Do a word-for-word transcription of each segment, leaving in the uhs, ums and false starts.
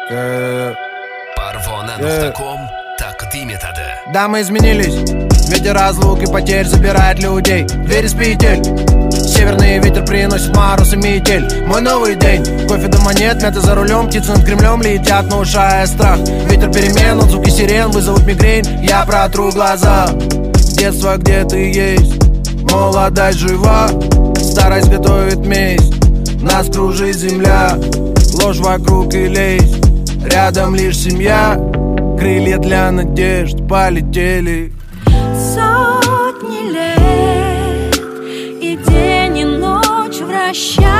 Parvona nokta com тaqdim etadi. Да, мы изменились. Ветер разлук и потерь забирает людей. Двери с петель. Северный ветер приносит мороз и метель. Мой новый день. Кофе дома нет, мята за рулем. Птицы над Кремлем летят, нарушая страх. Ветер перемен, от звуки сирен вызовут мигрень. Я протру глаза. Детство, где ты есть. Молодость жива. Старость готовит месть. Нас кружит земля. Ложь вокруг и лезь. Рядом лишь семья. Крылья для надежд полетели. Сотни лет, и день, и ночь вращается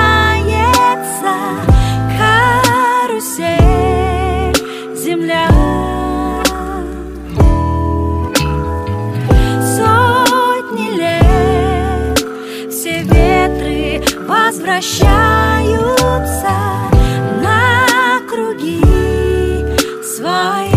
карусель, земля. Сотни лет, все ветры возвращаются на круги своя.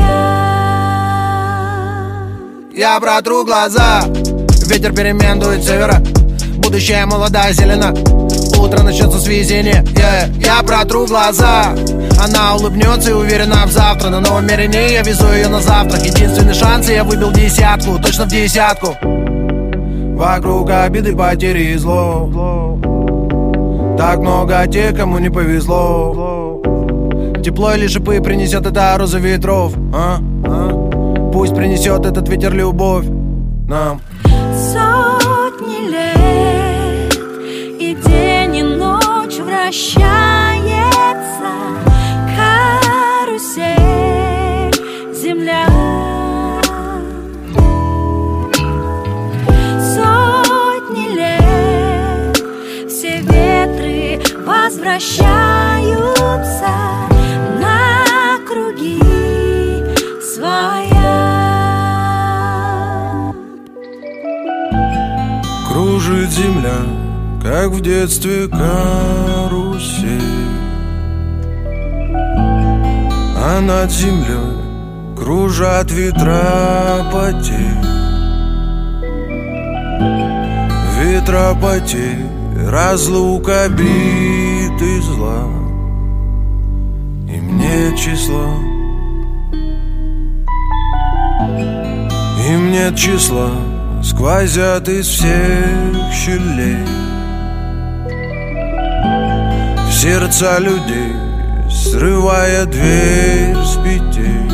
Я протру глаза. Ветер перемен дует с севера. Будущее молодая зелена. Утро начнется с везения. yeah. Я протру глаза. Она улыбнется и уверена в завтра. На новом мерине я везу ее на завтрак. Единственный шанс, и я выбил десятку. Точно в десятку. Вокруг обиды, потери и зло. Так много тех, кому не повезло. Тепло или шипы принесет это роза ветров. а? А? Пусть принесет этот ветер любовь нам. Сотни лет, и день, и ночь вращается карусель, земля. Сотни лет, все ветры возвращаются на круги своя. Кружит земля, как в детстве карусель, а над землей кружат ветра потерь. Ветра потерь, разлук, обид и зла. Им нет числа, им нет числа. Сквозят из всех щелей в сердца людей, срывая дверь с петель,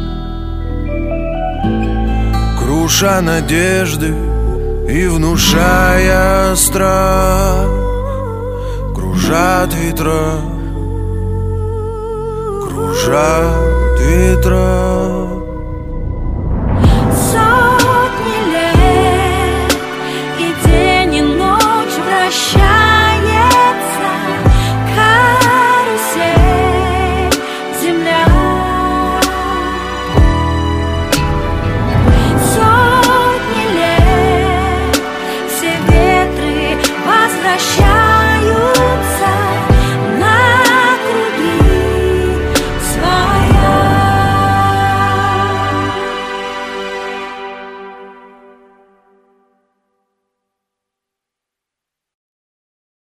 круша надежды и внушая страх. Кружат ветра, кружат ветра.